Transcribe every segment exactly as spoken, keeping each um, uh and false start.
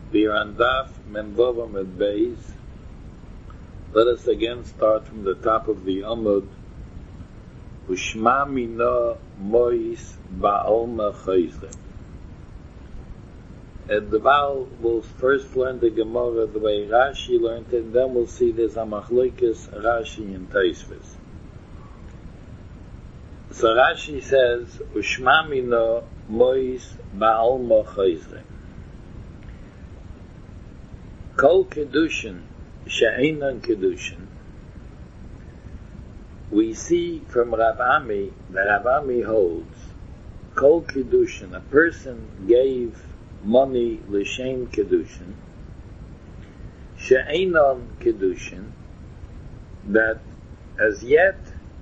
We are on Daf Memvova Med Beis. Let us again start from the top of the Amud. Ushma mina mois ba'alma chayzre. And the Baal will first learn the Gemara the way Rashi learned it, and then we'll see there's a machlokes Rashi and Tosfos. So Rashi says, Ushma mina mois ba'alma chayzre. Kol kedushin she'enan kedushin. We see from Rav Ami that Rav Ami holds Kol kedushin. A person gave money l'shem kedushin, she'enan kedushin, that as yet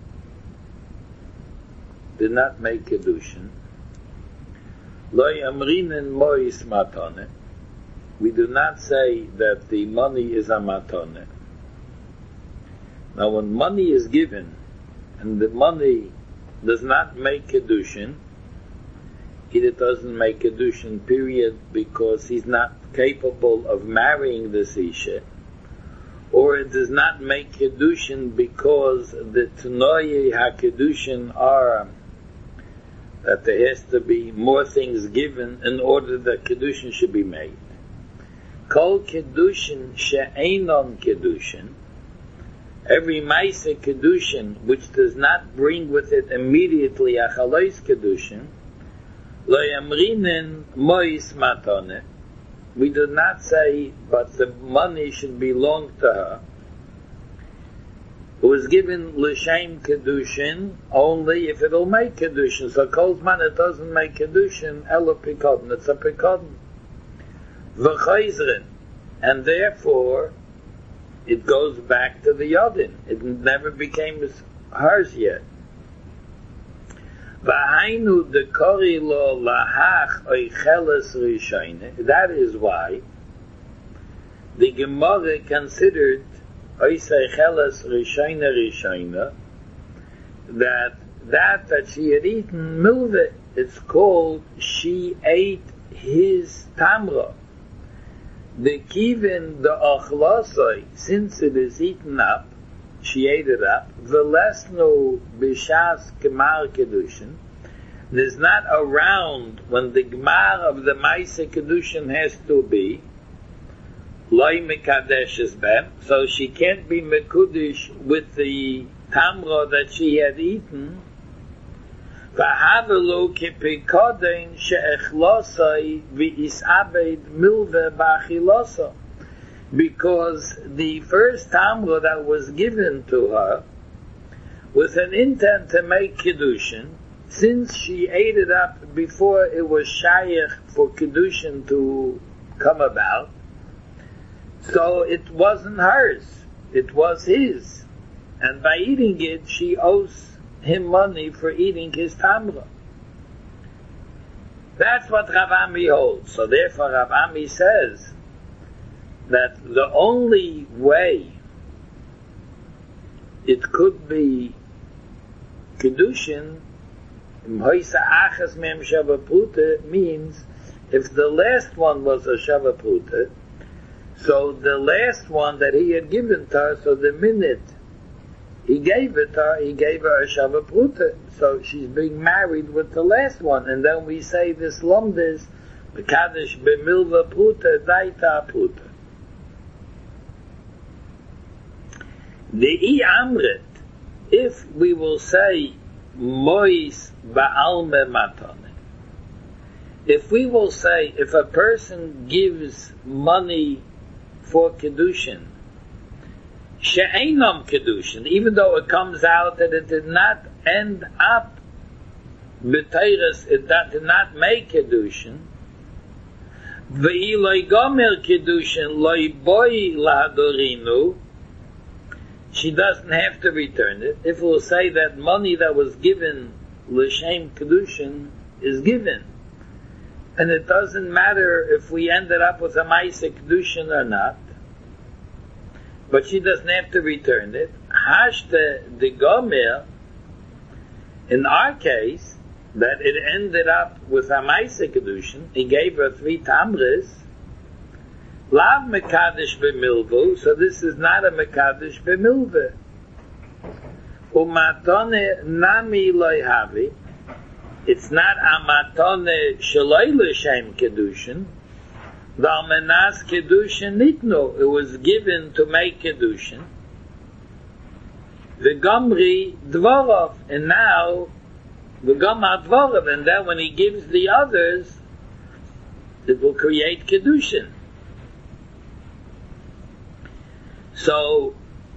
did not make kedushin. Lo yamrinen mois matane. We do not say that the money is a matane. Now, when money is given and the money does not make kedushin, either doesn't make kedushin, period, because he's not capable of marrying this isha, or it does not make kedushin because the tanoye ha-kedushin are that there has to be more things given in order that kedushin should be made. Kol kedushin she'enon kedushin. Every ma'aseh kedushin which does not bring with it immediately a chalois kedushin, lo yamrinen mois matane. We do not say, but the money should belong to her. It was given l'shem kedushin only if it'll make kedushin. So kol zman it doesn't make kedushin, ela pikodin. It's a pikodin. V'chayzrin, and therefore it goes back to the Yodin. It never became hers yet. V'hainu dekori lo lahach oicheles rishayne. That is why the Gemara considered oicheles rishayne rishayne that that that she had eaten milve. It's called she ate his tamra. The kivin the achlasoi, since it is eaten up, she ate it up. Velesnu b'shas gemar kedushin. There's not around when the gemar of the ma'aseh kedushin has to be. Loi mekadeshes ben, so she can't be mekudish with the tamra that she had eaten. V'havelu kipikoden she'echlosai v'isabed milve b'achilosa. Because the first tamra that was given to her with an intent to make kedushin, since she ate it up before it was shayach for kedushin to come about, so it wasn't hers, it was his, and by eating it she owes him money for eating his tamra. That's what Rav Ami holds. So therefore Rav Ami says that the only way it could be kedushin means if the last one was a shavapruta, so the last one that he had given to her, so the minute he gave it to her, he gave her a shavapruta, so she's being married with the last one, and then we say this lomdes b'kadosh b'milva pruta daita pruta. The i amrit, if we will say mois ba'alme matane, if we will say if a person gives money for kedushin, she'enam kedushin, even though it comes out that it did not end up b'teiras, it did not make kedushin, v'hi loy gomer kedushin loy boy lahadorinu, she doesn't have to return it. If we'll say that money that was given l'shem kedushin is given, and it doesn't matter if we ended up with a ma'aseh kedushin or not, but she doesn't have to return it. Hashte de gomer, in our case, that it ended up with a ma'aseh kedushin, he gave her three tamres, Lav mekadesh b'milvu, so this is not a mekadesh b'milvu. Umatone nami loy havi, it's not a matone shaloi l'shem kedushin, v'almenas kedushin nitnu, it was given to make kedushin. V'gomri dvorov, and now v'gomar dvorov, and then when he gives the others, it will create kedushin. So,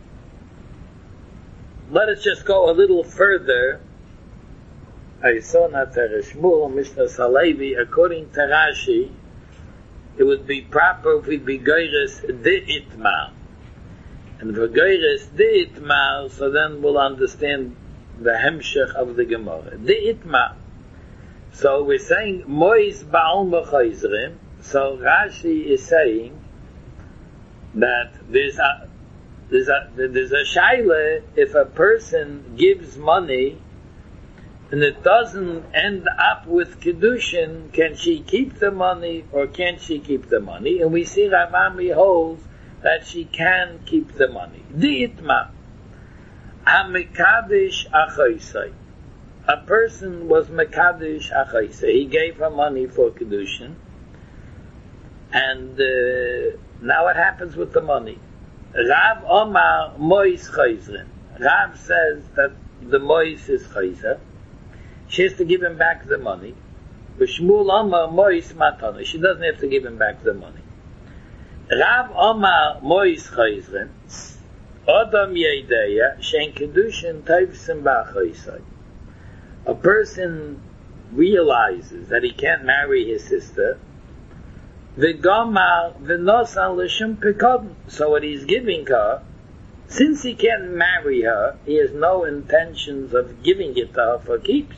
let us just go a little further. I saw not Shmuel, Mishnah Salevi, according to Rashi, it would be proper if we be goyres de itmar. And for goyres de itmar, so then we'll understand the hemshech of the Gemara. De itmar. So we're saying, Mois ba'al mechoizrim, so Rashi is saying that there's a There's a, there's a shaila, if a person gives money and it doesn't end up with kedushin, can she keep the money or can't she keep the money? And we see Rav Ami holds that she can keep the money. Di'itma, ha-mekadesh achaisai. A person was mekadesh achaisai. He gave her money for kedushin. And uh, now what happens with the money? Rav Omar Mois Chayzrin. Rav says that the Mois is Chayzer. She has to give him back the money. But Shmuel Omar Mois Matana. She doesn't have to give him back the money. Rav Omar Mois Chayzrin. Adam Yedeya Shen Kedushin Taivsim Ba'chaysai. A person realizes that he can't marry his sister. V'gomar v'nosan l'shum pekod. So what he's giving her, since he can't marry her, he has no intentions of giving it to her for keeps.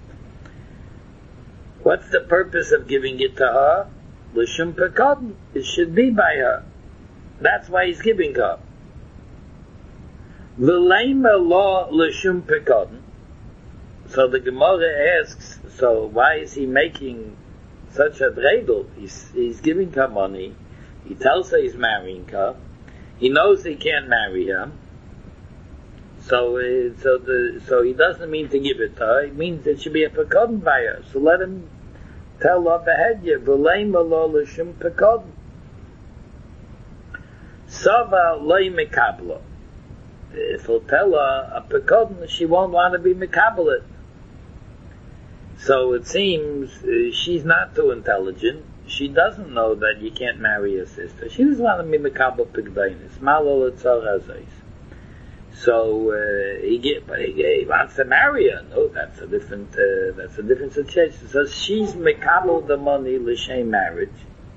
What's the purpose of giving it to her? L'shum pekod. It should be by her. That's why he's giving her. V'leima lo l'shum pekod. So the Gemara asks, so why is he making such a dreidel? He's, he's giving her money. He tells her he's marrying her. He knows he can't marry her. So, uh, so the so he doesn't mean to give it to her. It means it should be a pekod by her. So let him tell her behedya v'leim lo l'shum pekod. Sava loy mekablo. If he'll tell her a pekod, she won't want to be mekabelet. So it seems uh, she's not too intelligent. She doesn't know that you can't marry your sister. She doesn't want to be mekabel pigdainis. Malo l'tzor hazais. So uh, he get, but he, he wants to marry her. No, that's a different. Uh, that's a different situation. So she's mekabel the money l'shem marriage.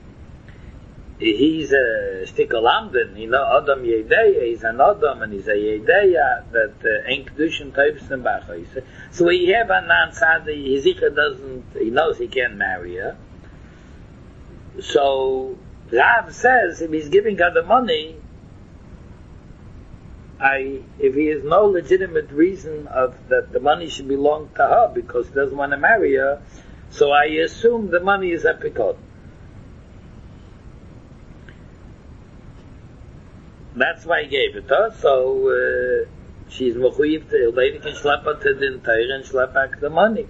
He's a stikolamden, you know, Adam Yedeya, he's an Adam, and he's a Yedeya, that Ein Kedushin Teufsen B'achayse. So we have a non-sadi, Hezicha doesn't, he knows he can't marry her. So Rav says, if he's giving her the money, I, if he has no legitimate reason of that the money should belong to her because he doesn't want to marry her, so I assume the money is a pekod. That's why he gave it to her, so uh, she's mechuyev to, lady can schlep her to the entire and schlep back the money.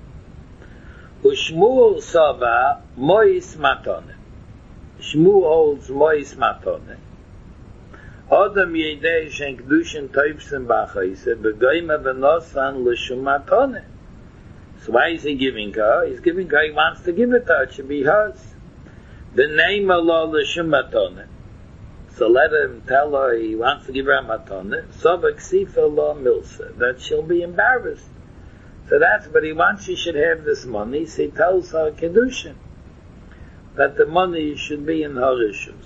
Ushmuel Sava Mois Matone. Shmuel holds Mois Matone. Adam Yedei Shen Kedushin Teufsen B'achayse B'goyma V'nosan L'shum Matone. So why is he giving her? He's giving her, he wants to give it to her, it should be hers. V'neima lo L'shum Matone. So let him tell her he wants to give her a matone, so v'ksifa lo milsa, that she'll be embarrassed. So that's, but he wants she should have this money, so he tells her kedushin, that the money should be in her issues.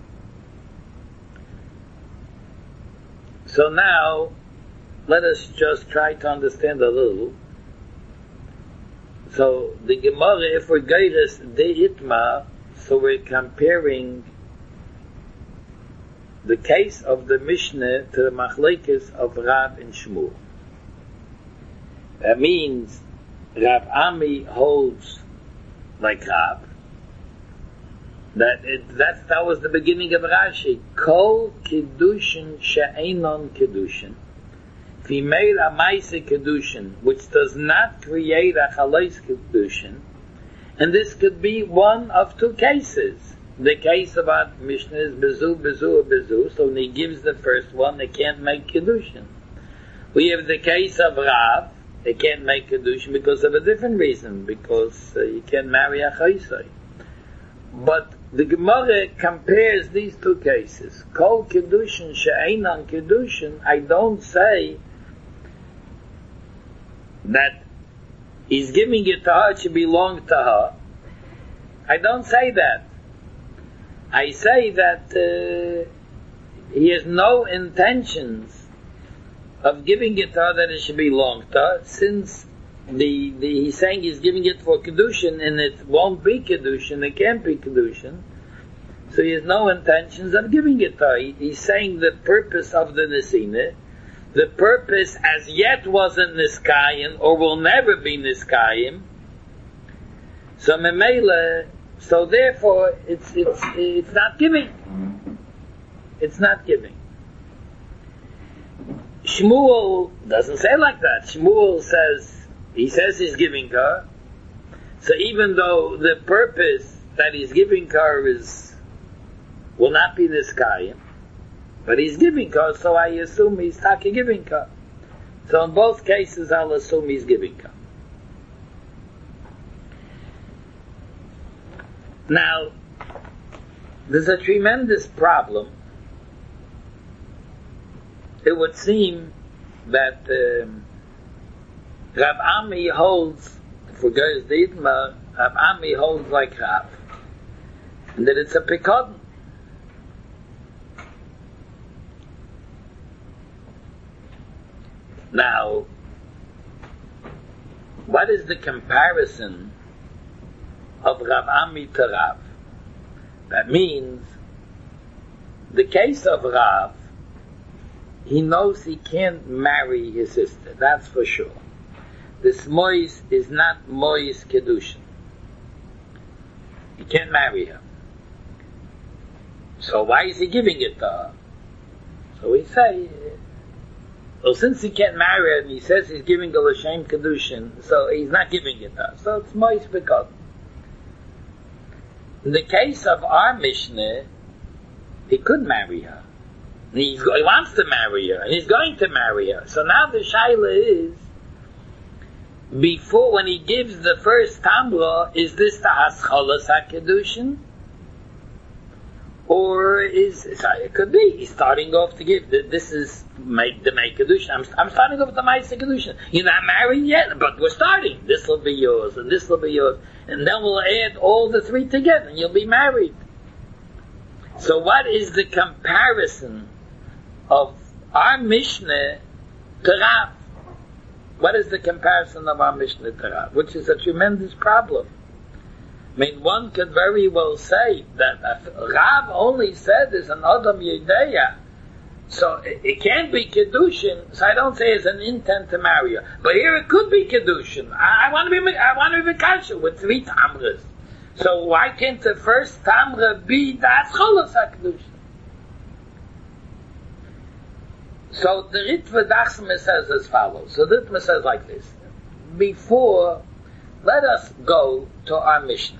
So now, let us just try to understand a little. So the Gemara, if we're geiris de itma, so we're comparing the case of the Mishnah to the Machlekes of Rav and Shmuel. That means Rav Ami holds like Rav, That it, that that was the beginning of Rashi. Kol Kiddushin she'einon Kiddushin. If he made a Maisa Kiddushin, which does not create a Chalais Kiddushin, and this could be one of two cases. The case about Mishnah is Bezu, Bezu, Bezu, so when he gives the first one, they can't make Kiddushin. We have the case of Rav, they can't make Kiddushin because of a different reason, because uh, you can't marry a Chaisai. But the Gemara compares these two cases. Kol Kiddushin she'einon Kiddushin, I don't say that he's giving it to her, it should belong to her. I don't say that. I say that uh, he has no intentions of giving it to her that it should belong to her, since the, the he's saying he's giving it for Kedushin, and it won't be Kedushin, it can't be Kedushin, so he has no intentions of giving it to her. He, he's saying the purpose of the Nesina, the purpose as yet wasn't Niskayim, or will never be Niskayim, so Memela, so therefore it's it's it's not giving. It's not giving. Shmuel doesn't say like that. Shmuel says, he says he's giving her, so even though the purpose that he's giving her is, will not be Niskayim, but he's giving her, so I assume he's taki giving her. So in both cases I'll assume he's giving her. Now, there's a tremendous problem. It would seem that um, Rav Ami holds, for Geis Dietmar, Rav Ami holds like Rav, and that it's a pekod. Now, what is the comparison of Rav Ami to Rav? That means, the case of Rav, he knows he can't marry his sister, that's for sure. This Mois is not Mois Kedushin. He can't marry her. So why is he giving it to her? So we say, well, since he can't marry her and he says he's giving her L'Shem Kedushin, so he's not giving it to her. So it's Mois Bekod. In the case of our Mishnah, he could marry her. He's, he wants to marry her, and he's going to marry her. So now the shaila is, before, when he gives the first tamra, is this the hascholas HaKedushin? Or is, sorry, it could be, he's starting off to give, this is make the make Kedushin. I'm, I'm starting off with the Ma'aseh Kedushin. You're not married yet, but we're starting. This will be yours, and this will be yours. And then we'll add all the three together, and you'll be married. So what is the comparison of our Mishnah to Rav? What is the comparison of our Mishnah to Rav? Which is a tremendous problem. I mean, one could very well say that Rav only said there's an Adam Yedeya, so it, it can't be Kedushin, so I don't say it's an intent to marry her. But here it could be Kedushin. I, I want to be I want to be Kasher with three Tamras. So why can't the first Tamra be the Ascholas HaKedushin? So the Ritva Dachsma says as follows. So the Ritva says like this. Before, let us go to our Mishnah.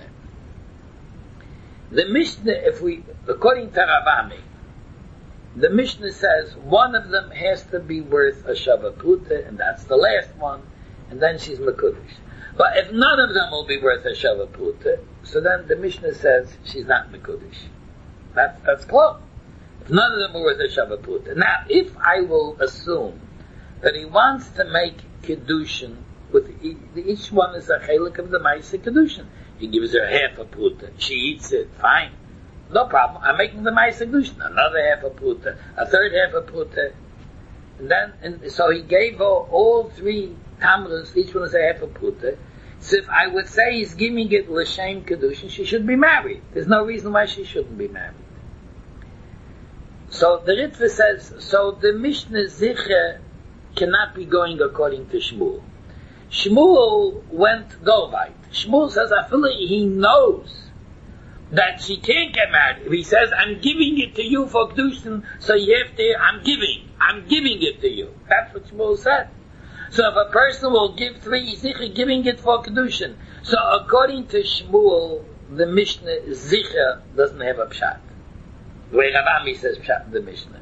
The Mishnah, if we, according to Rav Ami, the Mishnah says one of them has to be worth a Shava Pruta, and that's the last one, and then she's Mekudesh. But if none of them will be worth a Shava Pruta, so then the Mishnah says she's not Mekudesh. That's, that's close. If none of them are worth a Shava Pruta. Now, if I will assume that he wants to make Kedushin, with each one is a chelik of the Ma'aseh Kedushin. He gives her half a pruta. She eats it. Fine. No problem. I'm making the Ma'aseh Kedushin. Another half a pruta. A third half a pruta. And then, and so he gave her all three tamras. Each one is a half a pruta. So if I would say he's giving it L'Shem Kedushin, she should be married. There's no reason why she shouldn't be married. So the Ritva says, so the Mishnah Zicher cannot be going according to Shmuel. Shmuel went Govite. Shmuel says, I feel like he knows that she can't get married. If he says, I'm giving it to you for Kedushin, so you have to, I'm giving, I'm giving it to you. That's what Shmuel said. So if a person will give three Zicha, giving it for Kedushin. So according to Shmuel, the Mishnah, Zicha, doesn't have a Pshat. The way Rav Ami says Pshat in the Mishnah.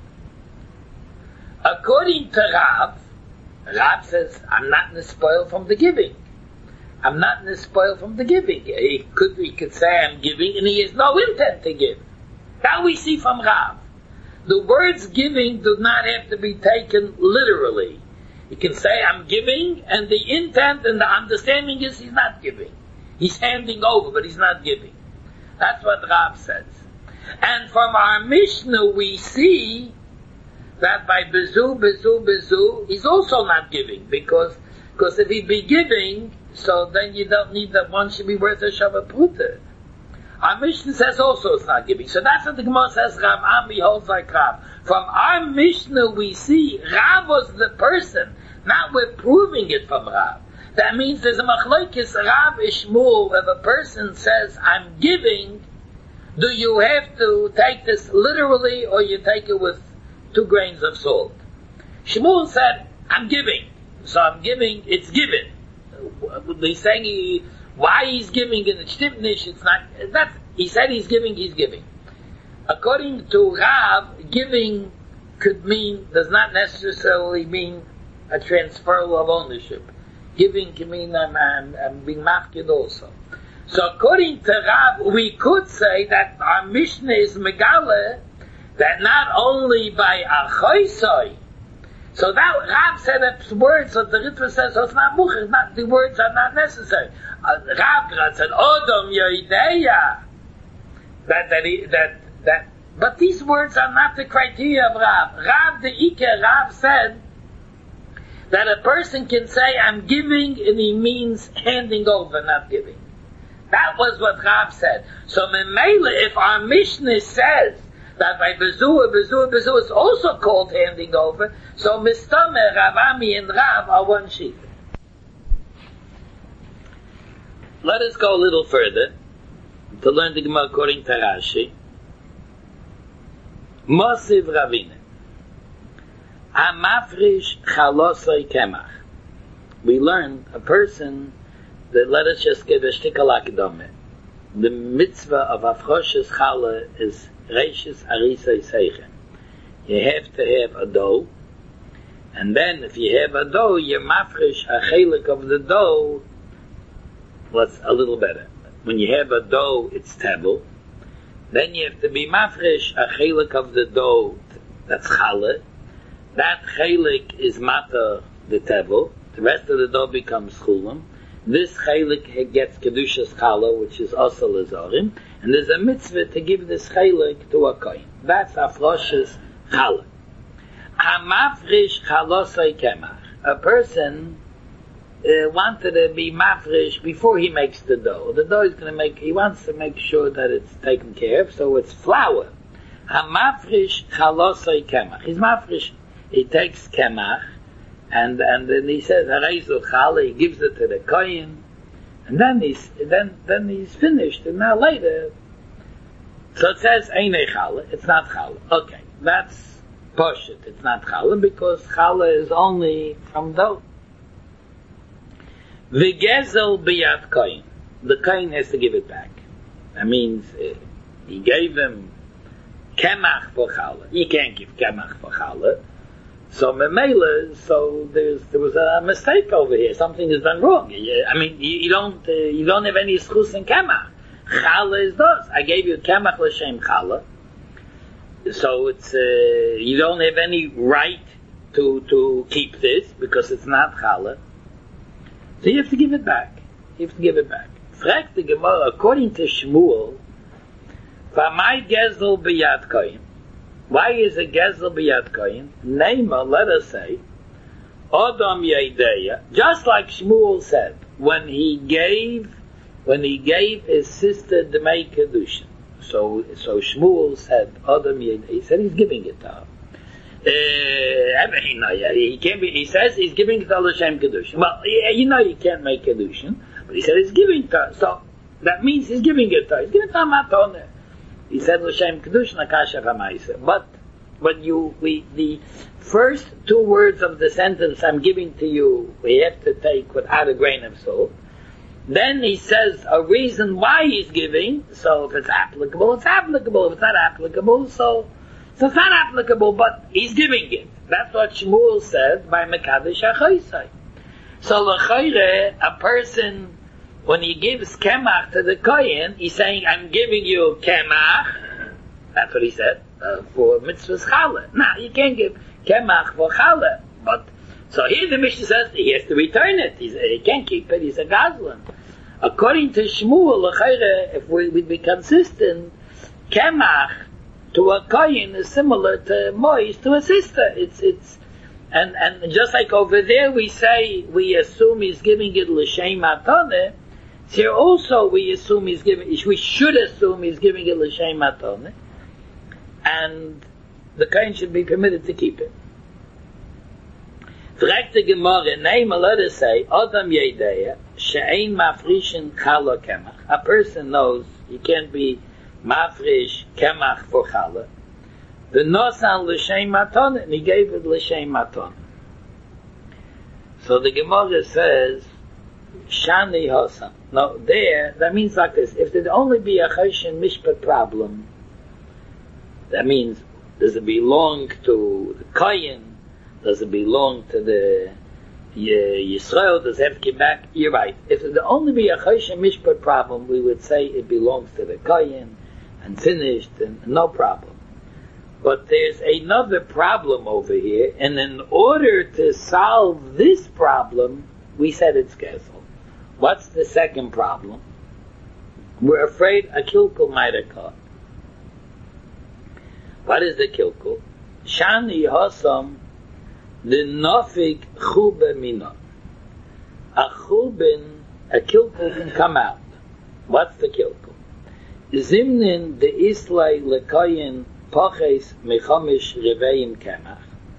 According to Rav, Rav says, I'm not nespoil from the giving. I'm not nespoil from the giving. He could, he could say I'm giving, and he has no intent to give. That we see from Rav. The words giving do not have to be taken literally. He can say I'm giving, and the intent and the understanding is he's not giving. He's handing over, but he's not giving. That's what Rav says. And from our Mishnah we see that by Bezu, Bezu, Bezu, he's also not giving, because because if he'd be giving, so then you don't need that one should be worth a Shabbat Pruta. Our Mishnah says also it's not giving. So that's what the Gemara says, Rav Ami holds like Rav. From our Mishnah we see Rav was the person, not we're proving it from Rav. That means there's a machlokes Rav Ishmuel. If a person says, I'm giving, do you have to take this literally, or you take it with two grains of salt? Shmuel said, I'm giving. So I'm giving, it's given. He's saying he, why he's giving in the Shtibnish, it's not, that's, he said he's giving, he's giving. According to Rav, giving could mean, does not necessarily mean a transfer of ownership. Giving can mean I'm, I'm, I'm being mafkid also. So according to Rav, we could say that our Mishnah is Megale, that not only by Achoisoi, so that Rav said that words, so the Ritva says, so it's not Much, it's not, the words are not necessary. Uh, Rav said, Odom Yoideya, that, that, he, that, that, but these words are not the criteria of Rav. Rav the Ike, Rav said, that a person can say, I'm giving, and he means handing over, not giving. That was what Rav said. So, Memele, if our Mishnah says that by Bezua, Bezua, Bezua is also called handing over, so Mistame, Rav Ami, and Rav are one sheep. Let us go a little further to learn the Gemara according to Rashi. Mosiv Ravina. Amafrish chalosoi kemach. We learn a person that, let us just give a shtikal akdome. The mitzvah of afroshes challah is reishis arisai seichen. You have to have a dough, and then if you have a dough, you mafrish a chelik of the dough. What's a little better? When you have a dough, it's tebel. Then you have to be mafrish a chelik of the dough. That's challah. That chelik is mata the tevel. The rest of the dough becomes chulam. This chelik gets kedushas challah, which is asal azarim, and there's a mitzvah to give this chelik to a kohen. That's afroshes challah. Hamafrish chalosai kemach. A person uh, wanted to be mafrish before he makes the dough. The dough is going to make. He wants to make sure that it's taken care of, so it's flour. Hamafrish chalosai kemach. He's mafrish. He takes kemach, and and then he says hareizu challah. He gives it to the kohen, and then he's then then he's finished. And now later, so it says einei challah. It's not challah. Okay, that's poshut. It's not challah because challah is only from dough. V'gezel biyad kohen. The kohen has to give it back. That means uh, he gave him kemach for challah. You can't give kemach for challah. So memela, so there's there was a mistake over here. Something is done wrong. I mean, you, you don't uh, you don't have any schus in kemach. Challah is thus. I gave you kemach l'shem challah, so it's uh, you don't have any right to to keep this because it's not challah. So you have to give it back. You have to give it back. Frag the Gemara according to Shmuel. V'may gezel b'yad kohen. Why is a gezel b'yad kohen? Neima, let us say, Odom Yedeya, just like Shmuel said, when he gave, when he gave his sister Demei Kedushin. So, so Shmuel said, Odom Yedeya, he said he's giving it to her. Uh, I mean, no, yeah, he can't be, he says he's giving it to L'Shem Kedushin. Well, you know you can't make Kedushin, but he said he's giving it to her. So, That means he's giving it to her. He's giving it to a matone. He said, L'shem Kedush Nakasha Chamaisa. But, but you, we, the first two words of the sentence, I'm giving to you, we have to take without a grain of salt. Then he says a reason why he's giving, so if it's applicable, it's applicable. If it's not applicable, so, so it's not applicable, but he's giving it. That's what Shmuel said by Mekadesh HaChaisai. So l'chayre, a person, when he gives kemach to the kohen, he's saying, I'm giving you kemach. That's what he said, uh, for mitzvahs challah. Now, you can't give kemach for challah. But, so here the Mishnah says, he has to return it. He's, he can't keep it, he's a gazlan. According to Shmuel, l'chayre, if we would be consistent, kemach to a kohen is similar to mois to a sister. It's, it's, and, and just like over there we say, we assume he's giving it l'shem matoneh, here also we assume he's giving, we should assume he's giving it l'shem matoneh, and the kohen should be permitted to keep it. Fragt the Gemara, name a letter say, Adam yedeya, she'ein mafrishin challah kemach. A person knows you can't be mafrish kemach for challah. The nosan l'shem matoneh, and he gave it l'shem matoneh. So the Gemara says, shani hosam. Now there, that means like this, if there'd only be a choshen mishpat problem, that means, does it belong to the kohen? Does it belong to the Yisrael? Does it have to come back? You're right. If it only be a choshen mishpat problem, we would say it belongs to the kohen and finished, and no problem. But there's another problem over here, and in order to solve this problem, we said it's careful. What's the second problem? We're afraid a kilkul might occur. What is the kilkul? Shani hosam the nofik chube mina. A chubin, a kilkul can come out. What's the kilkul? Zimnin de islay lekoyin poches mechomish reveim kemach.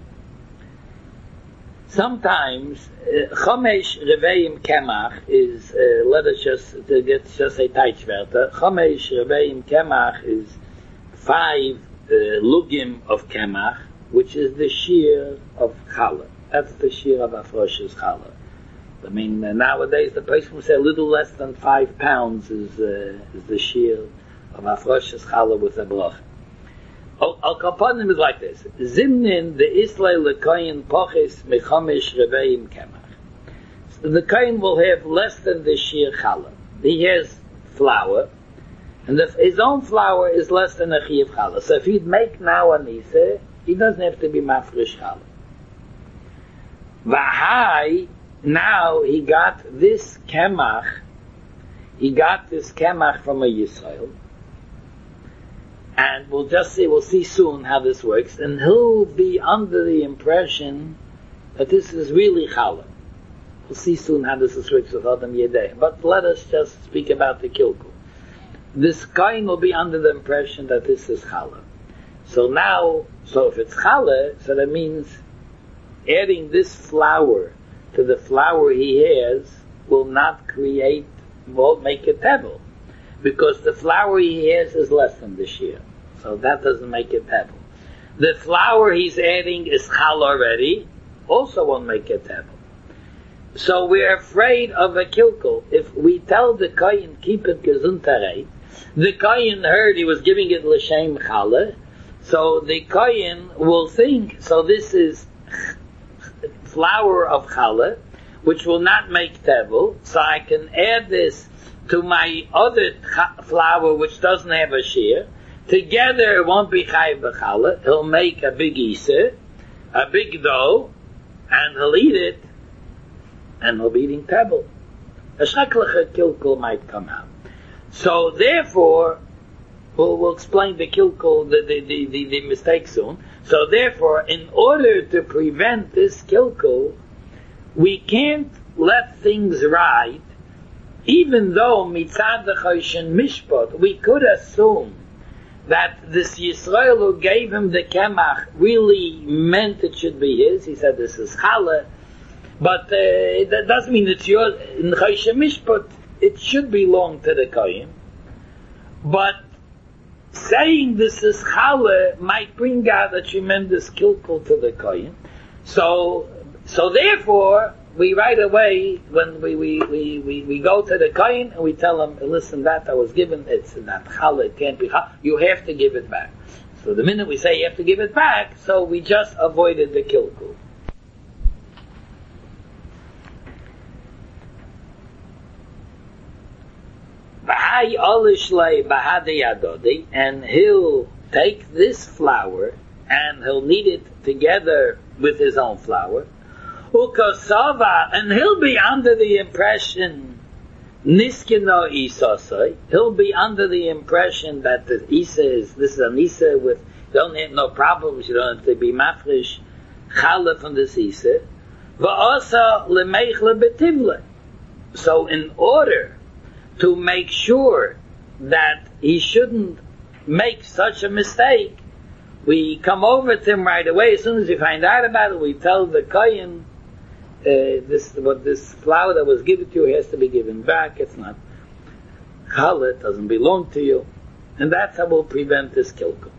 Sometimes uh, chomesh reveim kemach is, uh, let us just to get just a taichwerter. Chomesh reveim kemach is five uh, lugim of kemach, which is the shear of challah. That's the shear of Afrosh's challah. I mean, uh, nowadays the person will say a little less than five pounds is uh, is the shear of Afrosh's challah with a bracha. Al kapanim is like this: Zimnin the Islay lekoyin poches mechomish reveim kemach. The kohen will have less than the shear challah. He has flour, and if his own flour is less than a chiyuv challah. So if he'd make now a nisa, he doesn't have to be mafresh challah. V'hai, now he got this kemach, he got this kemach from a Yisrael, and we'll just see, we'll see soon how this works, and he'll be under the impression that this is really challah. We'll see soon how this works with Adam Yedei. But let us just speak about the kilkul. This kohen will be under the impression that this is challah. So now, so if it's challah, so that means adding this flour to the flour he has will not create, won't make a tevel. Because the flour he has is less than the shear. So that doesn't make it tevel. The flour he's adding is chal already, also won't make it tevel. So we're afraid of a kilkul. If we tell the kohen, keep it gesundheit, the kohen heard he was giving it l'shem challah, so the kohen will think, so this is flour of challah, which will not make tevel, so I can add this to my other flour which doesn't have a shear. Together it won't be chayiv b'challah. He'll make a big isa, a big dough, and he'll eat it, and he'll be eating tevel. A shreklach kilkul might come out. So therefore, we'll, we'll explain the kilkul, the, the, the, the, the mistake soon. So therefore, in order to prevent this kilkul, we can't let things ride. Even though mitzad the choshen mishpat, we could assume that this Yisrael who gave him the kemach really meant it should be his. He said this is challah, but uh, that doesn't mean it's yours. In choshen mishpat, it should belong to the kohen, but saying this is challah might bring out a tremendous kilkul to the kohen. So, so therefore, we right away, when we, we, we, we, we go to the kohen and we tell him, listen, that I was given, it's not challah, it can't be challah, you have to give it back. So the minute we say you have to give it back, so we just avoided the kilkul. And he'll take this flour and he'll knead it together with his own flour. And he'll be under the impression Niskino Isasai. He'll be under the impression that the Isa is, this is an Isa with, you don't have no problems, you don't have to be mafresh challah from this Isa. Va'asa lemeichle betivle. So in order to make sure that he shouldn't make such a mistake, we come over to him right away. As soon as we find out about it, we tell the kohen, uh, this what this flour that was given to you has to be given back. It's not challah, it doesn't belong to you, and that's how we'll prevent this kilkul.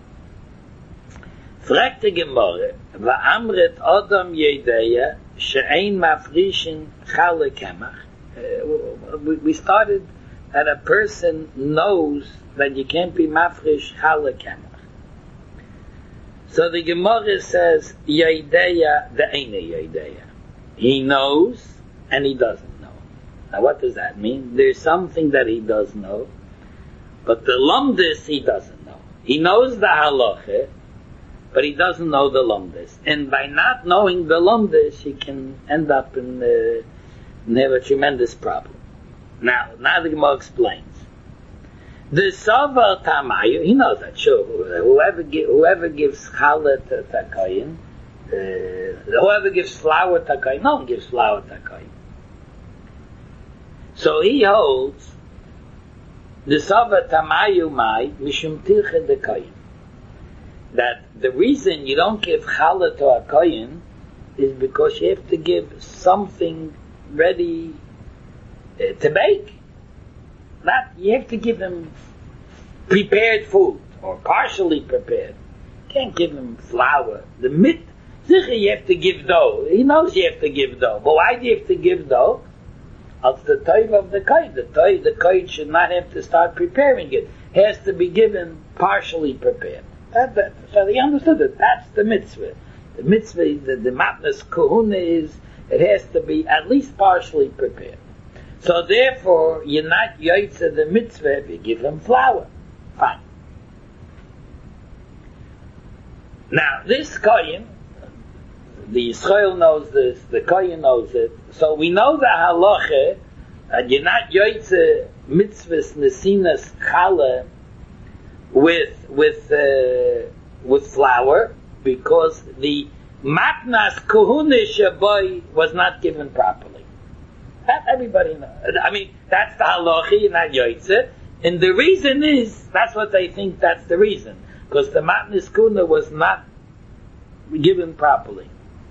Fragt die Gemara, va'amret Adam yedeya she'ein mafrishin challah kemach. Uh, we, we started that a person knows that you can't be mafresh challah kemach. So the Gemara says, Yaideya de'ene Yaideya. He knows and he doesn't know. Now what does that mean? There's something that he does know, but the lumdis he doesn't know. He knows the halacha, but he doesn't know the lumdis. And by not knowing the lumdis, he can end up in the and have a tremendous problem. Now, now the Gemara explains. The Savar Tamayu, he knows that, sure. Whoever, give, whoever gives challah to Takayin, uh, whoever gives flour to Takayin, no one gives flour to Takayin. So he holds the Savar Tamayu Mai Mishum Tirche de Kayin. That the reason you don't give challah to a Kayin is because you have to give something ready uh, to bake. Not, you have to give him prepared food, or partially prepared. You can't give him flour. The mit, you have to give dough. He knows you have to give dough. But why do you have to give dough? Of the toiv of the kohen. The toiv, the kohen should not have to start preparing it. It has to be given partially prepared. That, that, so he understood it. That's the mitzvah. The mitzvah, the, the matnas kohuna is, it has to be at least partially prepared. So therefore, you're not yoytze the mitzvah if you give him flour. Fine. Now, this kohen, the Yisrael knows this, the kohen knows it, so we know the halacha, and you're not yoytze mitzvahs nesinas challah with, with, uh, with flour, because the matnas kohuna shaboy was not given properly. That everybody knows. I mean, that's the halachi, not yoytze. And the reason is, that's what they think that's the reason. Because the matnas kohuna was not given properly.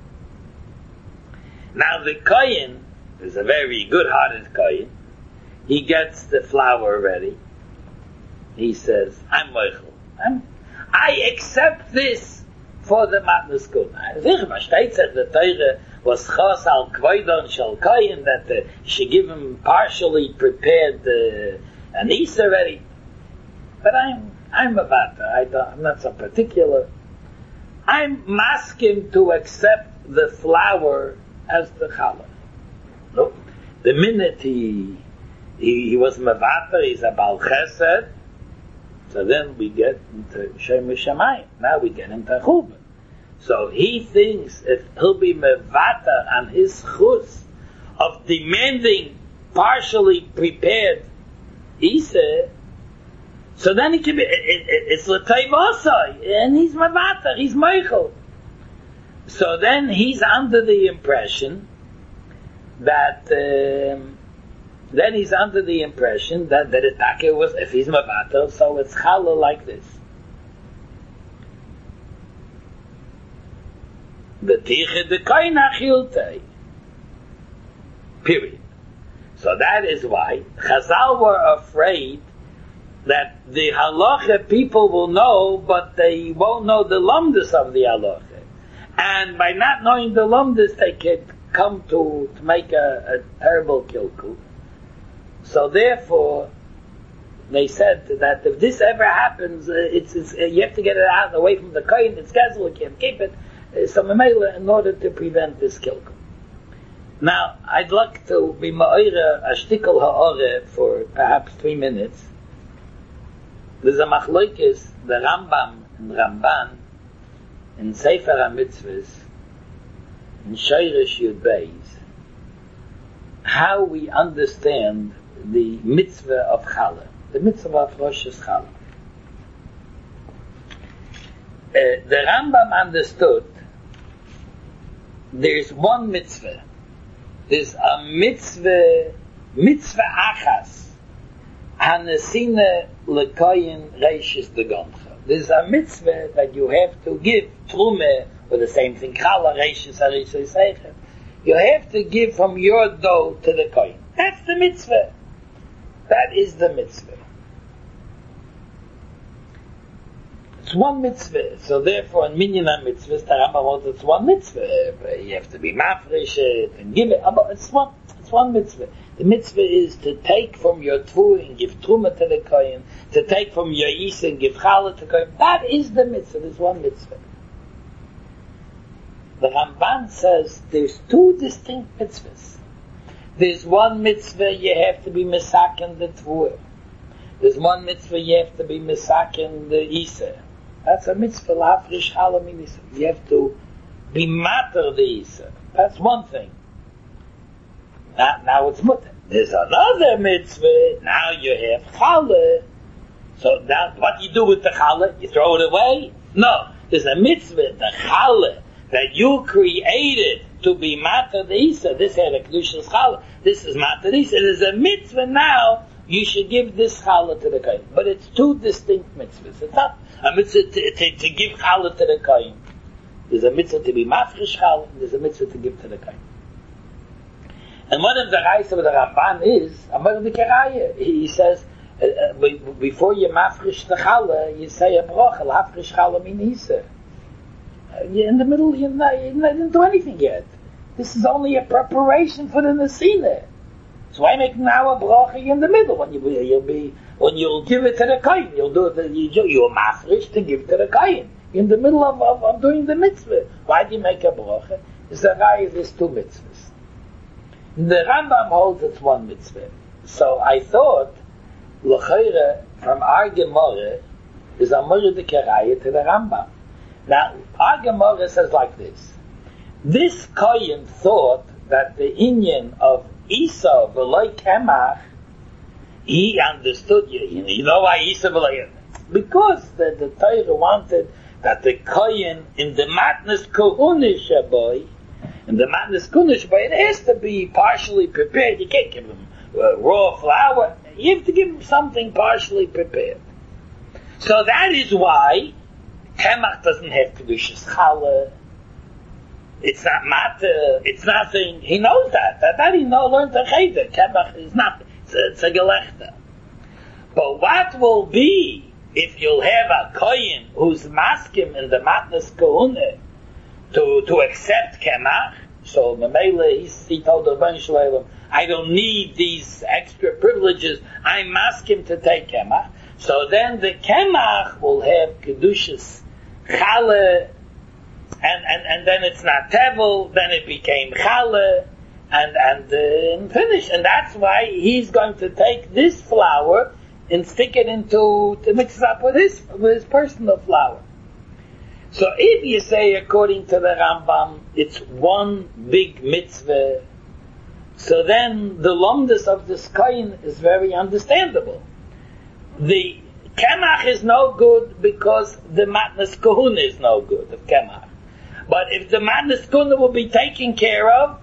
Now the kohen is a very good-hearted kohen. He gets the flour ready. He says, I'm moichel. I'm, I accept this for the matnas kohuna. Sicher, man steht sich, the Torah was chos al kvoidon shel kohen, that uh, you should give him partially prepared uh, anisa ready. But I'm, I'm a vata. I don't, I'm not so particular. I'm masking to accept the flour as the challah. No, the minute he he, he was mevata, he's a bal chesed. So then we get into Shem Shamayim. Now we get into Churban. So he thinks if he'll be mevata on his chus of demanding partially prepared isa, so then he can be, it, it, it's l'tayv osai, and he's mevata, he's meichel. So then he's under the impression that, um, then he's under the impression that, that it was, if he's mevata, so it's challah like this. The tiche de koin achiltei. Period. So that is why Chazal were afraid that the halacha people will know, but they won't know the lumdus of the halacha. And by not knowing the lumdus, they could come to, to make a, a terrible kilkul. So therefore, they said that if this ever happens, uh, it's, it's uh, you have to get it out away from the kohen. It's gazel, you can't keep it. Uh, so memela, in order to prevent this kilkul. Now, I'd like to be ma'ira a shtickle ha'ore for perhaps three minutes. There's a machloikis, the Rambam and Ramban, in Sefer HaMitzvahs, in Shoresh Yud Beis, how we understand the mitzvah of Challah, the mitzvah of Rosh Challah. Uh, the Rambam understood there's one mitzvah. There's a mitzvah, mitzvah achas, hanesina lekoyin reishis degoncha. There's a mitzvah that you have to give trumeh, or the same thing, challah reishis harishay seichem. You have to give from your dough to the kohen. That's the mitzvah. That is the mitzvah. It's one mitzvah. So therefore, in minyan mitzvahs, the Rambam holds it's one mitzvah. You have to be mafresh it and give it. It's one. It's one mitzvah. The mitzvah is to take from your tfu and give truma to the kohen. To take from your isa and give challah to the kohen. That is the mitzvah. There's one mitzvah. The Ramban says there's two distinct mitzvahs. There's one mitzvah you have to be misaken the tfu. There's one mitzvah you have to be misaken the isa. That's a mitzvah la'afrish challah minisa. You have to be matter the isa. That's one thing. Now, now it's mutter. There's another mitzvah. Now you have challah. So now what do you do with the challah? You throw it away? No. There's a mitzvah, the challah, that you created to be matter the isa. This had a kedushas challah. This is matter the isa. There's a mitzvah now. You should give this challah to the kohen. But it's two distinct mitzvahs. It's not a mitzvah to, to, to give challah to the kohen. There's a mitzvah to be mafresh challah, and there's a mitzvah to give to the kohen. And one of the rayos of the Ramban is, Amar the Keraya, he says, uh, uh, before you mafresh the challah, you say a bracha, mafresh challah min isa. Uh, you're in the middle, you're not, you didn't do anything yet. This is only a preparation for the Nesina. So why make now a bracha in the middle? When you you'll be when you'll give it to the kohen, you'll do it. You you're mafresh to give to the kohen in the middle of, of, of doing the mitzvah. Why do you make a bracha? It's the raya. There's two mitzvahs. The Rambam holds it's one mitzvah. So I thought l'chayre from our Gemara is a murder de keraya to the Rambam. Now our Gemara says like this: this kohen thought that the inyan of Isa v'loy kemach, he understood, you, you know why Isa v'loy kemach? Because the, the Torah wanted that the kohen in the matnas kohunish boy, in the matnas kohunish boy, it has to be partially prepared. You can't give him uh, raw flour. You have to give him something partially prepared. So that is why kemach doesn't have kedushas challah. It's not matter, it's nothing, he knows that, that, that he knows, learned to cheder, kemach is nothing, it's a, it's a gelechter. But what will be if you'll have a kohen who's maskim in the matnas kohune to, to accept kemach? So Mamela, he told the Rebbeinu Shalom, I don't need these extra privileges, I'm maskim to take kemach. So then the kemach will have kedushas challah, And, and and then it's not tevel, then it became challah, and and, uh, and finish. And that's why he's going to take this flour and stick it into, to mix it up with his, with his personal flour. So if you say, according to the Rambam, it's one big mitzvah, so then the lomdus of this kohen is very understandable. The kemach is no good because the matnas kohuna is no good of kemach. But if the matnas kohuna will be taken care of,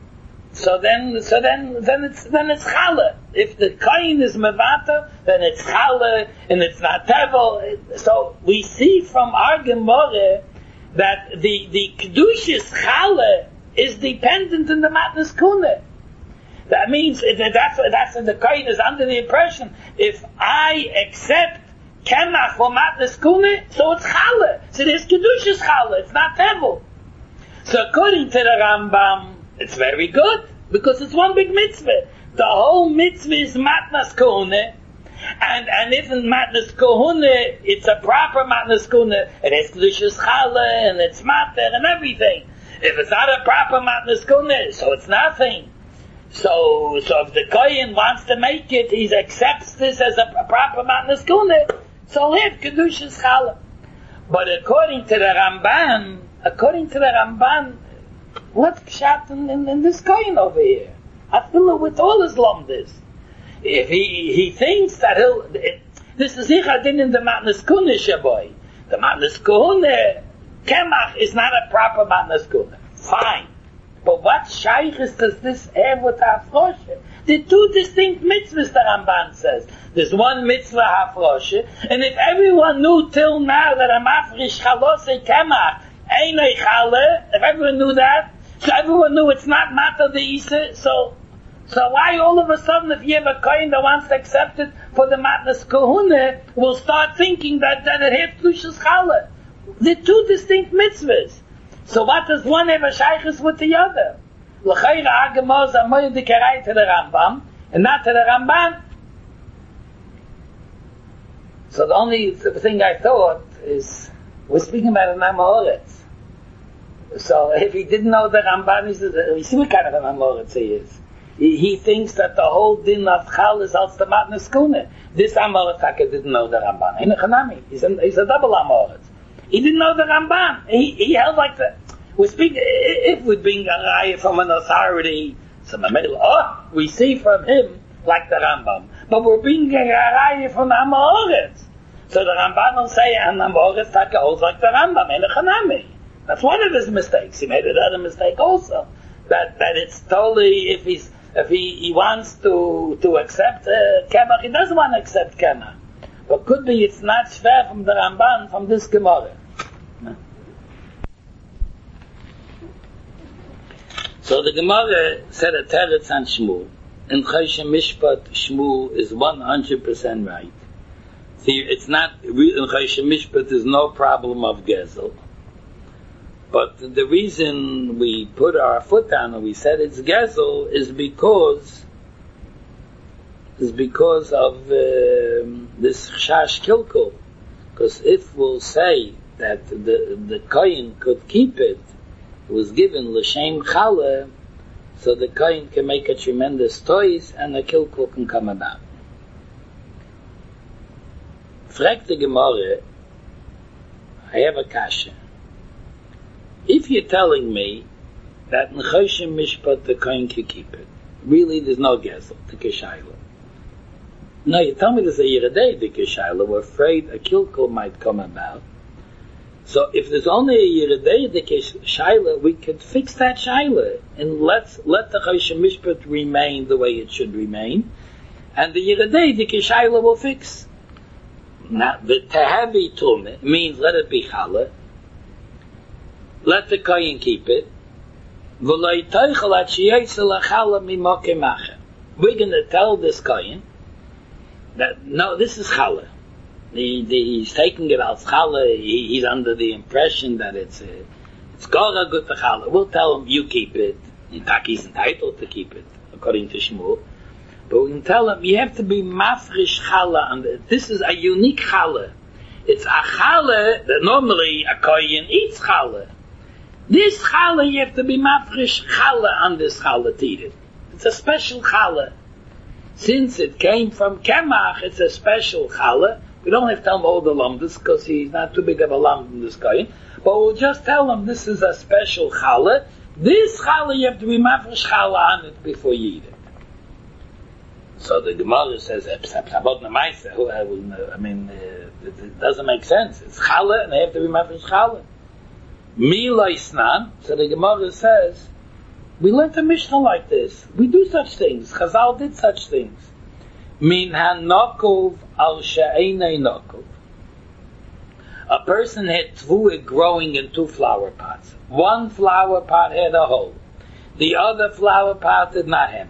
so then, so then, then it's then it's challah. If the kohen is mevata, then it's challah and it's not tevel. So we see from our Gemara that the the kedushas challah is dependent in the matnas kohuna. That means if that's that's the Kohen is under the impression if I accept Kemach for Matnas Kuna, so it's Challah. So there's Kedushas Challah. It's not Tevel. So according to the Rambam, it's very good because it's one big mitzvah. The whole mitzvah is Matnas Kuna, and and if in Matnas Kuna it's a proper Matnas Kuna, it has Kedushas Challah and it's Mater and everything. If it's not a proper Matnas Kuna, so it's nothing. So, so if the Kohen wants to make it, he accepts this as a, a proper Matnas Kuna, so he'll have Kedushas Challah. But according to the Ramban, according to the Ramban, what's pshat in, in, in this Kohen over here? I fill it with all his lumdis. If he he thinks that he'll, it, this is Ichadin in the Matnas Kuna Shaboy. The Matnas Kuna, Kemach is not a proper Matnas Kuna. Fine. But what shaykhs does this have with Hafroshe? The two distinct mitzvahs, the Ramban says. There's one mitzvah Hafroshe, and if everyone knew till now that a mafrish chalose kemach einay chale, if everyone knew that, so everyone knew it's not matter the isa, so so why all of a sudden if you have a kohen that wants to accept it for the matnas kohuna, will start thinking that, that it has plushas chale? The two distinct mitzvahs. So what does one have a shaykhs with the other? L'chayra agemoz amoy dikerai to the Rambam, and not to the Ramban. So the only thing I thought is, we're speaking about an Amoritz. So if he didn't know the Ramban, he says, we see what kind of an Amoritz he is. He, he thinks that the whole din of Chal is als the Matnas Kuna. This Amoritz didn't know the Ramban. He's a, he's a double Amoritz. He didn't know the Ramban. He, he held like the, we speak, if we bring a raya from an authority, so oh, we see from him like the Rambam. But we're bringing a raya from the Amoritz. So the Ramban will say, and the Amoritz holds like the Rambam, and the Chanami. That's one of his mistakes. He made another mistake also. That that it's totally, if he's, if he, he wants to, to accept uh, Kemach, he doesn't want to accept Kemach. But could be it's not shver from the Ramban, from this Gemara. So the Gemara said a teretz on Shmuel. In Choshen Mishpat, Shmuel is one hundred percent right. See, it's not, in Choshen Mishpat there's no problem of Gezel. But the reason we put our foot down and we said it's Gezel is because is because of uh, this Chash Kilkul. Because if we'll say that the the Kohen could keep it, it was given l'shem challah, so the Kohen can make a tremendous toys and the Kilkul can come about. Frag the Gemara, I have a kasha. If you're telling me that in Choshen Mishpat the Kohen can keep it, really there's no gezel, the keshayla. No, you tell me there's a Yeridei, the keshayla, we're afraid a Kilkul might come about. So if there's only a Yeridei, the keshayla, we could fix that shayla, and let's let the Choshen Mishpat remain the way it should remain, and the Yeridei, the keshayla will fix. Now, the Tehavi Tumah means let it be challah, let the Kohen keep it. We're going to tell this Kohen that, no, this is challah. He, the, he's taking it as challah. He, he's under the impression that it's a, it's gora good to challah. We'll tell him, you keep it. In fact, he's entitled to keep it, according to Shmuel. But we can tell him, you have to be mafrish challah. And this is a unique challah. It's a challah that normally a Kohen eats challah. This challah, you have to be mafresh challah on this challah to eat it. It's a special challah. Since it came from Kemach, it's a special challah. We don't have to tell him all the lamdas, because he's not too big of a lamb in this guy. But we'll just tell him this is a special challah. This challah, you have to be mafresh challah on it before you eat it. So the Gemara says, I mean, it doesn't make sense. It's challah, and they have to be mafresh challah. Milaisnan, so the Gemara says, we learned a Mishnah like this. We do such things. Chazal did such things. Min hanokov al she'enei nokov. A person had tvua growing in two flower pots. One flower pot had a hole. The other flower pot did not have a hole.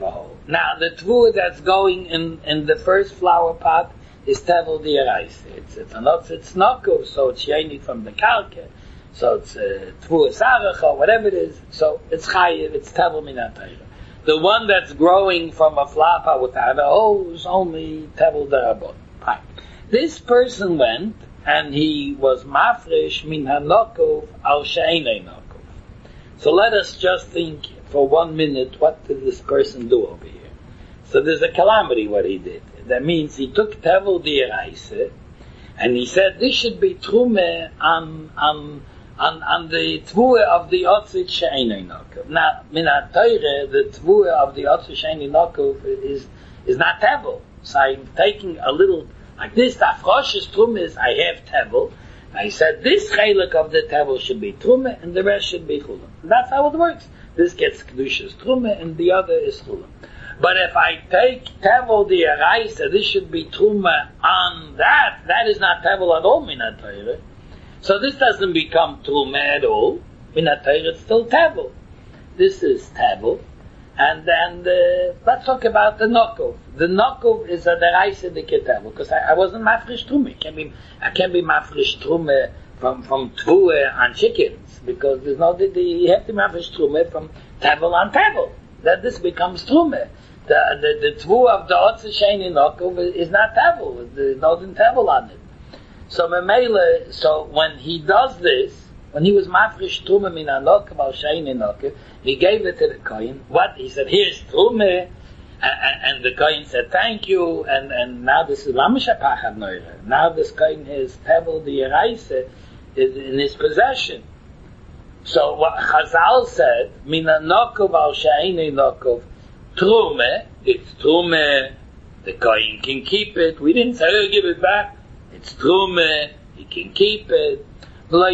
Now, the tvua that's going in, in the first flower pot is tevel di'araisa. It's it's not it's nokov, so it's yenik from the kalke, so it's uh, tvua saracha, whatever it is. So it's chayiv, it's tevel minatayra. The one that's growing from a flower pot without a hole is only tevel darabon. Fine. This person went and he was mafresh min hanokov al she'enei nokov. So let us just think for one minute, what did this person do over here? So there's a calamity what he did. That means he took tevel di'araisa and he said this should be trume on on on, on the tvua of the otzit she'enei nokov. Now, min ha'torah, the tvua of the otzit she'enei nokov is is not tevel. So I'm taking a little like this. The afrosh's trume is I have tevel. I said this chelik of the tevel should be trume and the rest should be chulam. That's how it works. This gets kedushas trume and the other is chulam. But if I take tevel di'araisa, this should be truma on that. That is not tevel at all, min ha'torah. So this doesn't become truma at all. Min ha'torah, it's still tevel. This is tevel. And then the, let's talk about the nokov. The nokov is a deraisa de tevel, because I, I wasn't mafresh truma. I can't be, I can't be mafresh truma from from tvua on chickens, because there's no, the, the, you have to mafresh truma from tevel on tevel. That this becomes truma. The the the tvua of the otzit she'enei nokov is not tevel. There's no tevel on it. So memela, so when he does this, when he was mafresh truma min hanokov al she'enei nokov, he gave it to the kohen. What he said? Here's truma, and, and, and the kohen said thank you. And, and now this is lamish ha'pachad noira. Now this kohen is tevel di'araisa in his possession. So what Chazal said, min hanokov al she'enei nokov. Trume, it's trume, the kohen can keep it. We didn't say, oh, give it back. It's trume, he can keep it. But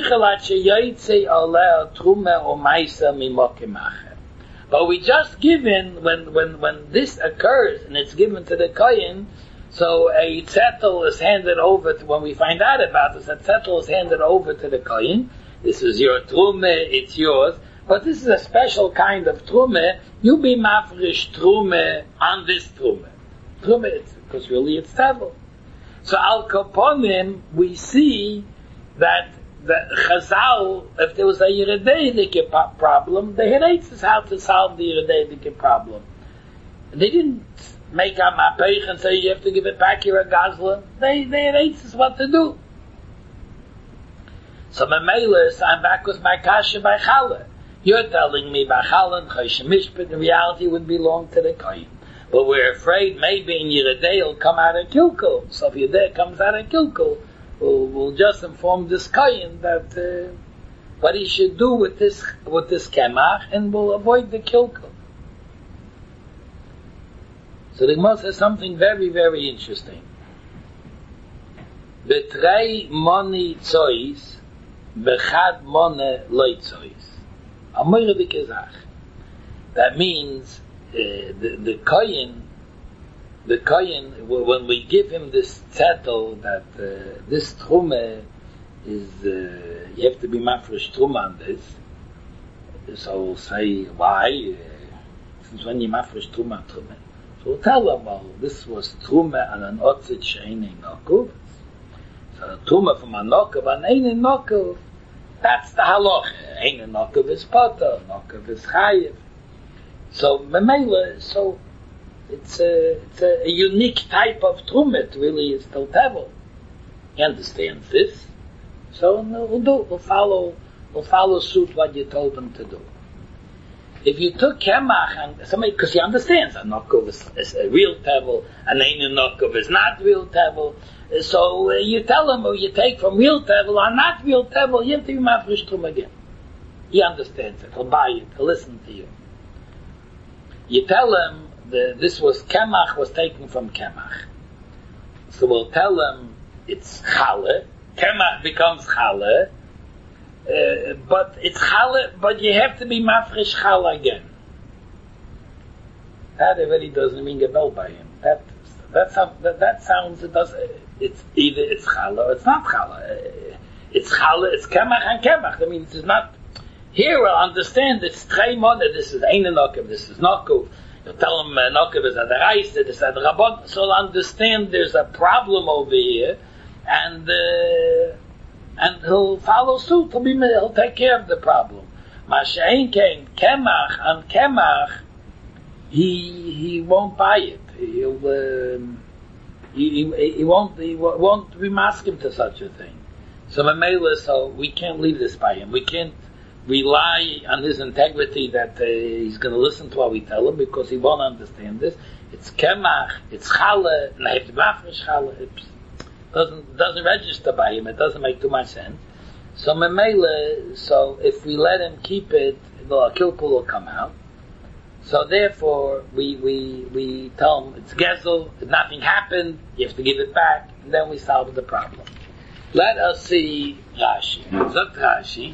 we just given, when, when, when this occurs, and it's given to the kohen, so a zettel is handed over to, when we find out about this, a zettel is handed over to the kohen. This is your trume, it's yours. But this is a special kind of trume. You be mafresh trume on this trume. Trume, because really it's tevel. So al kaponim, we see that the Chazal, if there was a Yerideidik problem, they had answers how to solve the Yerideidik problem. They didn't make a mapech and say you have to give it back here at Gazla. They they had answers what to do. So Memelis, I'm back with my kasha by Chala. You're telling me by Chala and Choshen Mishpat, in reality would belong to the kohen. But we're afraid maybe in Yeridei it'll come out of Kilkul. So if Yeridei comes out of Kilkul, we'll, we'll just inform this kohen that uh, what he should do with this with this kemach, and we'll avoid the Kilkul. So the Gemara says something very, very interesting. Betrei moni tzois, bechad mone loy tzois. That means uh, the the kohen, the kohen, when we give him this zettel that uh, this trume is, uh, you have to be mafresh truma on this. So we'll say why? Uh, since when you mafresh truma on trume, so we'll tell them, well, this was trume on an otzit she'enei nokov. So trume from a nokov on ein nokov. That's the halacha. Ein nokov is poter, nokov is chayiv. So memela, so it's a it's a, a unique type of trumet. Really, is still tevel. He understands this, so we'll do. We'll follow. We'll follow suit what you told him to do. If you took kemach and somebody, because he understands, a nokov is, is a real tevel, and ein nokov is not real tevel. So uh, you tell him, or you take from real tevel or not real tevel, you have to be mafresh trum again. He understands it. He'll buy it. He'll listen to you. You tell him the, this was kemach was taken from kemach. So we'll tell him it's challah. Kemach becomes challah, uh, but it's challah. But you have to be mafresh challah again. That already doesn't ring a bell by him. That that sounds that, that sounds it does. It's either it's challah or it's not challah. It's challah. It's kemach and kemach. That means it's not. Here we'll understand it's trei monah. This is ein nokov. This is nokov. You tell him, Nokev is at the Reis, it is at the Rabbon, so he'll understand there's a problem over here, and, uh, and he'll follow suit, he'll, be, he'll take care of the problem. Mashain came, Kemach, and Kemach, he, he won't buy it. He'll, um, he, he, he won't, he won't be masking to such a thing. So Mamela, so we can't leave this by him. We can't rely on his integrity that uh, he's going to listen to what we tell him, because he won't understand this. It's Kemach, it's Challah, and I have to mafresh Challah. It doesn't, doesn't register by him. It doesn't make too much sense. So Mamela, so if we let him keep it, the Kilpul will come out. So therefore, we, we, we tell him it's Gezel, nothing happened, you have to give it back, and then we solve the problem. Let us see Rashi. Zot Rashi,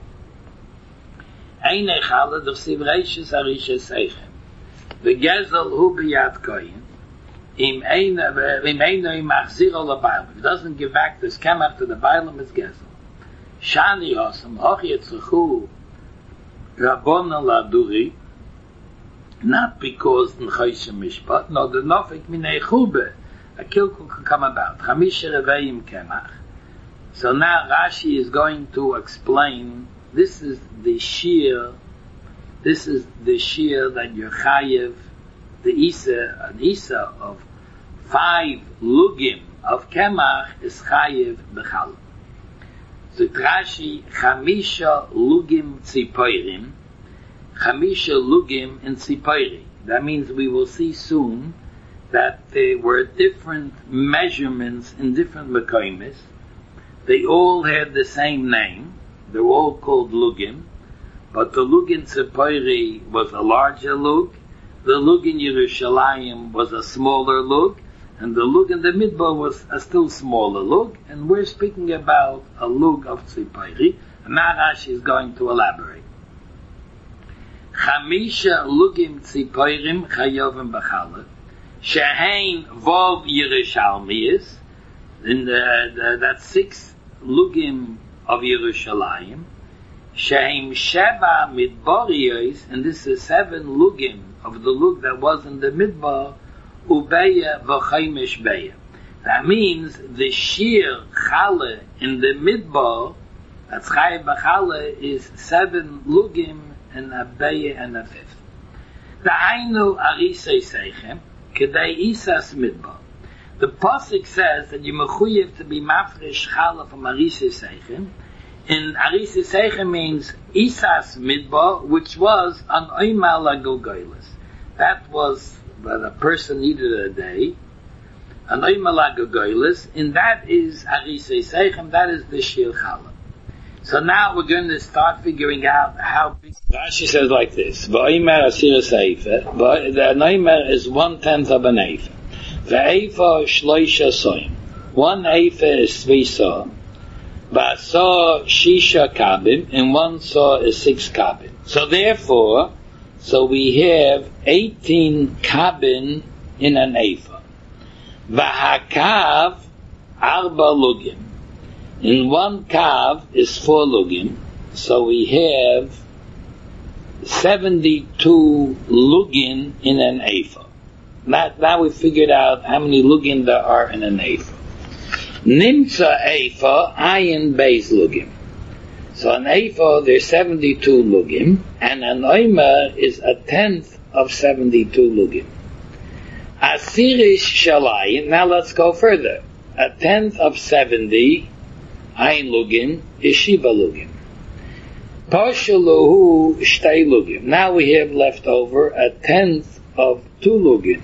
Eine Challah d'chsiv reishis harishes seichem. V'gezel hu b'yad koyin. Im eina, im eina im machziro l'baylam. If he doesn't give back this kemach to the baylam, it's gezel. Shani hosam, hoch yetzruchu rabbona laduri, not because n'choyshim mishpat, no, the nofik minei chube, a kilkul can come about. Chamisha reveim kemach. So now Rashi is going to explain, this is the shear, this is the shear that you're chayev, the isa, an isa of five lugim of kemach is chayev b'chal. So Rashi, chamisha lugim tzipoirim, chamisha lugim in tzipoiri. That means we will see soon that there were different measurements in different mekoimis. They all had the same name. They were all called lugim. But the lug in Tzipoiri was a larger lug. The lug in Yerushalayim was a smaller lug. And the lug in the Midbar was a still smaller lug. And we're speaking about a lug of Tzipoiri. And now Rashi is going to elaborate. Chamisha lugim Tzipoirim chayovim b'challah. Shehein vov Yerushalmiyis. In the, the, that six lugim of Yerushalayim, sheim sheva midbariyos, and this is seven lugim of the lug that was in the midbar, ubeya v'chaimish beya. That means the shir challah in the midbar, that's chayiv b'challah, is seven lugim and a beya and a fifth. The ainu arisei seichem kedei isas midbar. The pasuk says that you mechuyev to be mafresh challah from Arisei Seichem. And Arisei Seichem means Isas Midbar, which was an Oymal HaGolgolos. That was when a person needed a day. An Oymal HaGolgolos, and that is Arisei Seichem, that is the Shir Challah. So now we're going to start figuring out how big. Rashi says like this: V'Oymer Asir Seifer. The Oymer is one tenth of an Eifer. The Eifa shloisha soim. One Eifa is three saw. Ba'asah shisha kabim, and one saw is six kabim. So therefore, so we have eighteen kabim in an Eifa. V'hakav arba lugim. In one kav is four lugim. So we have seventy-two lugim in an Eifa. Now, now we figured out how many lugim there are in an Eifa. Nimtza Eifa, ayin beis lugim. So an Eifa, there's seventy-two lugim, and an Oymer is a tenth of seventy-two lugim. Asirish Shalayin, now let's go further. A tenth of seventy, ayin lugim, is shiva lugim. Pashaluhu shtei lugim. Now we have left over a tenth of two lugim.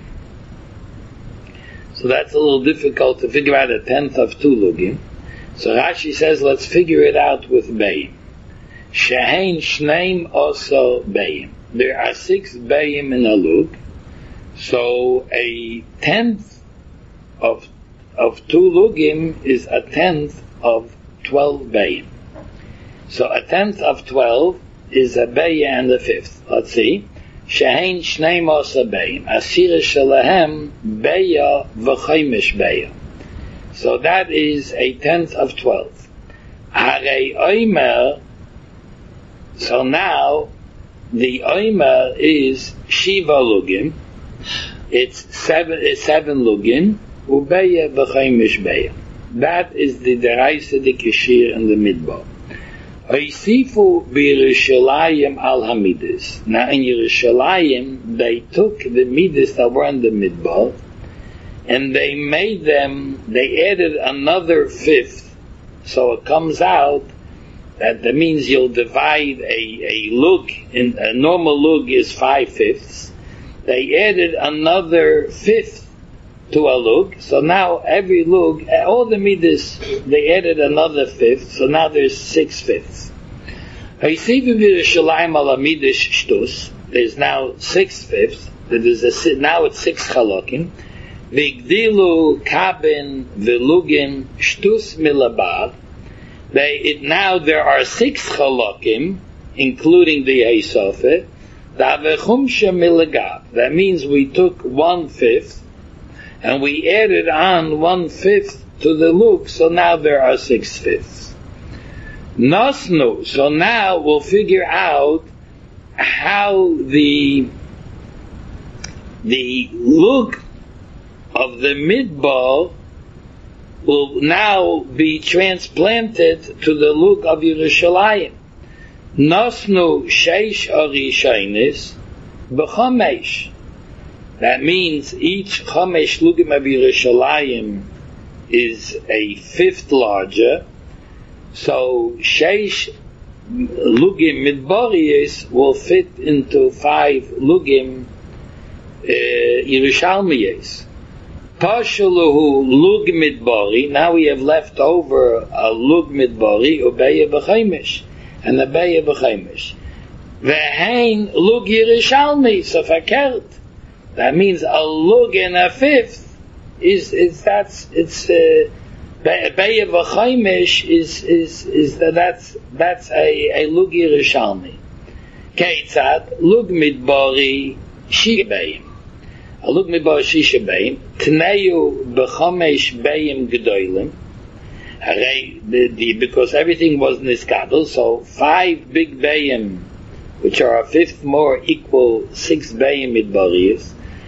So that's a little difficult to figure out a tenth of two lugim. So Rashi says, let's figure it out with bayim. Shehein shneim also bayim. There are six bayim in a lug. So a tenth of of two lugim is a tenth of twelve bayim. So a tenth of twelve is a bayim and a fifth. Let's see. Shehein shnei mosa bayim, asira shalahem beya v'chaimish beya. So that is a tenth of twelve. Harei Oymer. So now the oimer is shiva lugim. It's seven, it's seven lugim. Ubeya b'chaimish beya. That is the deraisa de kishir in the midbar. Oisifu b'Yerushalayim al hamidus. Now in Yerushalayim, they took the midas that were in the midbar, and they made them, they added another fifth. So it comes out that that means you'll divide a, a lug, in, a normal lug is five fifths. They added another fifth to a lug, so now every lug, all the midas, they added another fifth, so now there's six fifths. There's now six fifths, there's a, now it's six chalokim. Vigdilu kabin velugin shtus milabar. They it, now there are six chalokim, including the Eisofe. That means we took one fifth and we added on one fifth to the lug, so now there are six fifths. Nasnu, so now we'll figure out how the the lug of the midbar will now be transplanted to the lug of Yerushalayim. Nasnu sheish arishainis b'chamesh. That means each chamesh lugim of Yerushalayim is a fifth larger. So sheish lugim midbariyos will fit into five lugim uh, Yerushalmiyos. Pashaluhu lug midbari. Now we have left over a lug midbari ubeya b'chaimish and a beya b'chaimish. Ve'hain lug Yerushalmi so fakert. That means a lug and a fifth is is that's it's uh, beya b'chaimish is is is that that's that's a a lug Yerushalmi. Keitzad lug midbari shibeyim. A lug midbar shisha beyim tneyu b'chamesh beyim gedolim. Because everything was niskadol, so five big beyim, which are a fifth more, equal six beyim midbariyos.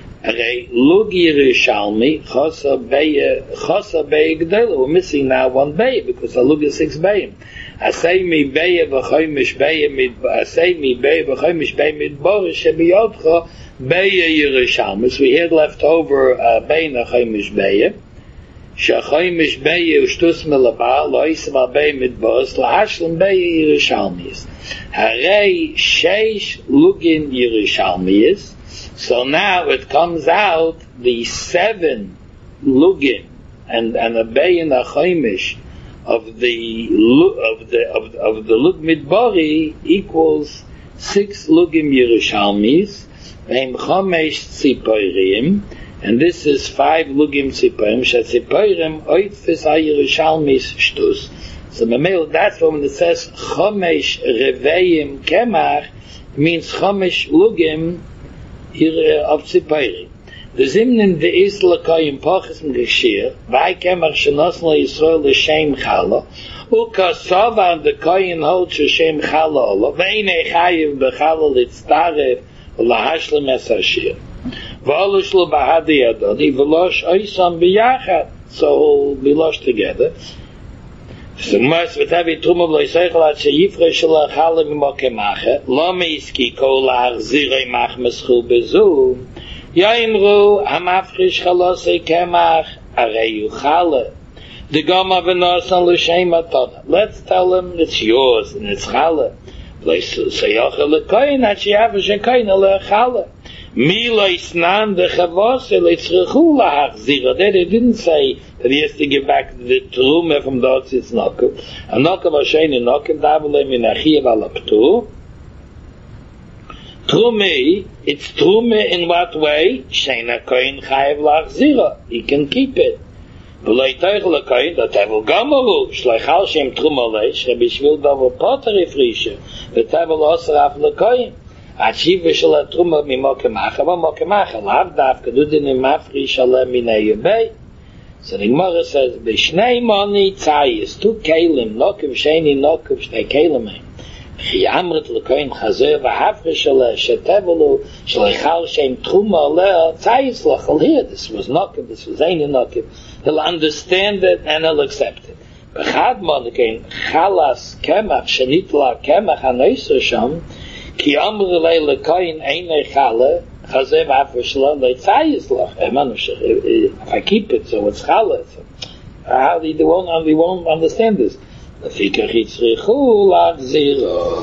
Lug Yerushalmi chasa beya chasa beya gedolim. We're missing now one beya because a lug is six beyim. Asay mi beya v'chaimish beya midbar. Asay mi beya v'chaimish beya midbar shebiyotcha beya Yerushalmi. So we had left over uh, beya v'chaimish beya. Shechaimish beya ushtus milabar loisam al beya midbar lahashlim beya Yerushalmis. Harei sheish lugin Yerushalmis. So now it comes out the seven lugin and and a beya and a chaimish of the of the of, of the lug midbari equals six lugim Yerushalmis, ve'im chamesh tziporim, and this is five lugim tziporim. Shetziporim oitfis ha-Yerushalmis shtus. So that's when it says chamesh reveim kemach, it means chamesh lugim of tziporim. The zimnim de is l'koyim pochis m'geshir, v'ai kemach shenosn l'Yisrael l'shem chala, u'kasavan de koyin hold she'shem chala ola, v'einei chayiv b'chala litztarev v'lahashlim es hashir. V'olush l'bahadi adoni, v'losh oisam b'yachad, so we'll be lost together. So mas v'tavi trumav lo'isaychel at she'yifresh l'chala m'mokemache, lo me'iski kol ha'achzirei mach meschul bezu, Yaimru hamafrish chalosei kemach arei uchale. The gama v'nosan l'shem atona. Let's tell him it's yours and it's chale. Seyochel l'koyin ha'shiyav shekoyin l'chale. Mi lo'isnan d'chavose l'tzrechu l'hachzira. They didn't say that he has to give back the truma from the otzitz nokev. A nokev ha'shein in nokev davulei min achiyev al ha'ptur. Trume, it's trume in what way? Sheina koyin chayev lachzira. He can keep it. V'loi teichel koyin, that tevel gamaru, shleichal shem trume leish, rebishvil davar poter ifrisha, v'tevel osar af l'koyin. Achiv v'shal trume mimokemacha, v'mokemacha, lav davka, dudin imafrish alem minei yubei. So the Gemara says, b'shnei moni tzayis, two kelim, nokev sheni, nokev shnei kelim. Chiyamrit lekoin chazer v'hafre shele shetevelu shele chal shem truma leh tzayis lachal here. This was nokiv, this was ein nokiv. He'll understand it and he'll accept it. B'chad monekein chalas kemach shenitla kemach hanoiser sham ki amru lei lekoin ein chala chazer v'hafre shele leh tzayis lach. If I keep it, so it's chala. How they won't, they won't understand this. Lefikach yitzrichu lachziro.